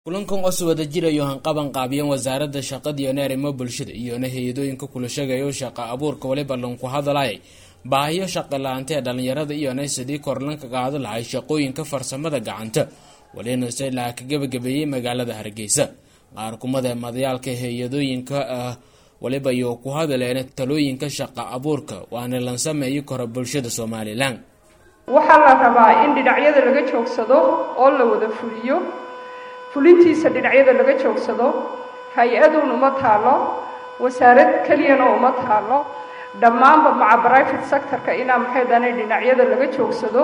kulankan oo soo wada jirayo hanqaban qaabiyan wasaaradda shaqada iyo arrimaha bulshada iyo hay'adooyinka kula shaqeeyo shaqo abuurka waliba ku hadalay baahiyo shaqo la'aanta ee dhalinyarada iyo sidii korlanka qaado lahay shaqooyinka farsamada gacanta walina say la ka gabagabeeyay magaalada Hargeysa qaar kumada madayaalka hay'adooyinka waliba iyo ku hadaleen talooyinka shaqo abuurka waana lan sameeyay kor bulshada Soomaaliland waxa la rabaa in dhinacyada laga joogsado oo la wada fuliyo fulintiisa dhinacyada laga joogsado hay'aduna ma taalo wasaarad kaliyana uma taalo dhammaanba maca private sector-ka inaa maxaydanay dhinacyada laga joogsado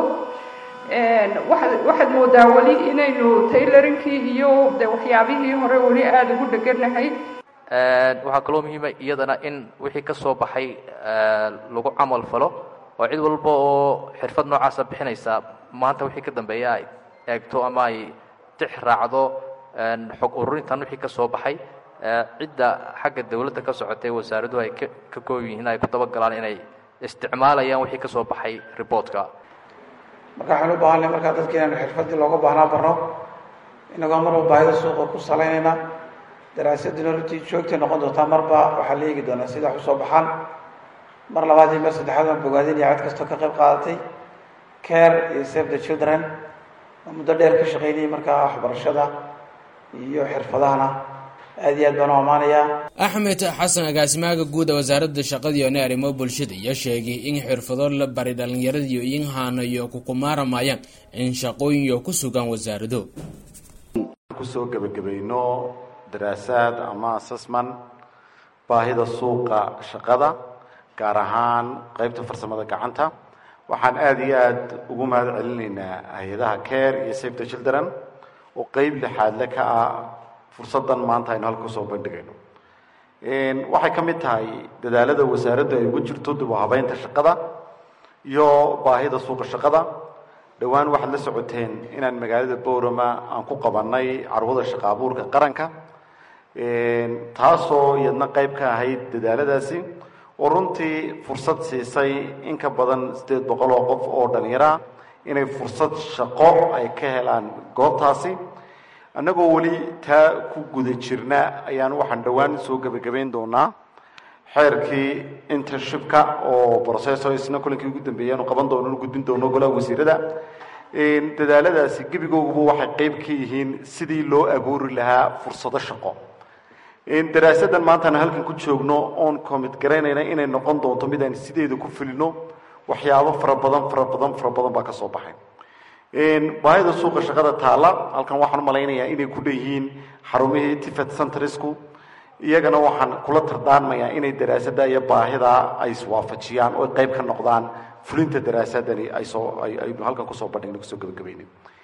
waxaad moodaa wali inaynu tailorinkii iyo waxyaabihii hore wali aada ugu dheganahay waxaa kaloo muhiima iyadana in wixii ka soo baxay lagu camal falo oo cid walba oo xirfad noocaas bixinaysa maanta wixii ka dambeeya ay eegto ama ay tix raacdo xog ururintan wixii ka soo baxay cidda xagga dawladda ka socotay wasaaraddu ay ka koobiyihiin ay ku dabagalaan inay isticmaalayaan wixii ka soo baxay reportka marka waxaan u baahanay markaa dadka inaan xirfadii looga baahnaa barno inagoo marba baahida suuqa ku salaynayna daraasaduna runtii joogtay noqon doontaa marba waxaa la eegi doonaa sida wax u soo baxaan mar labaad iyo mar saddexaad waan bogaadinaya cid kastoo ka qayb qaadatay care iyo save the children oo muddo dheer ka shaqaynayay markaa waxbarashada iyo xirfadahana aad iyo aad baan u ammaanayaa Axmed Xasan agaasimaha guud ee wasaaradda shaqada iyo arrimaha bulshada ayaa sheegay in xirfado la bari dhalinyarada iyo in haanayo ku kumaaramayaan in shaqooyin ku sugan wasaaraddu ku soo gabagabayno daraasad ama assessment baahida suuqa shaqada gaar ahaan qaybta farsamada gacanta waxaan aad iyo aad ugu mahad celinaynaa hay'adaha care iyo save the children oo qayb lixaad ka ah fursadan maanta aynu halka soo bandhigayno waxay ka mid tahay dadaalada wasaaraddu ay ugu jirto dib u habeynta shaqada iyo baahida suuqa shaqada dhawaan waxaad la socoteen inaan magaalada Boorama aan ku qabanay carwada shaqo abuurka qaranka taasoo iyadna qayb ka ahayd dadaaladaasi oo runtii fursad siisay in ka badan 800 oo qof oo dhalinyaro ah inay fursad shaqo ay ka helaan goobtaasi annagoo wali taa ku guda jirna ayaan waxaan dhawaan soo gabagabeyn doonaa xeerkii internship-ka oo processor isna kulankii ugu dambeeyay oo qaban doono gudbin doono golaha wasiirada dadaaladaasi gabigooduba waxay qayb ka yihiin sidii loo abuuri lahaa fursado shaqo daraasadan maanta aan halkan ku joogno oon commit garaynayna inay noqon doonto mid aan sideedu ku filino waxyaabo fara badan baa ka soo baxay baahida suuqa shaqada taala halkan waxaan u malaynayaa inay ku leeyihiin xarumihii tifet centersku iyagana waxaan kula tardaanmayaa inay daraasada iyo baahida ay iswaafajiyaan oo qayb ka noqdaan fulinta daraasadani ay halkan ku soo bandhigno ku soo gabagabeynay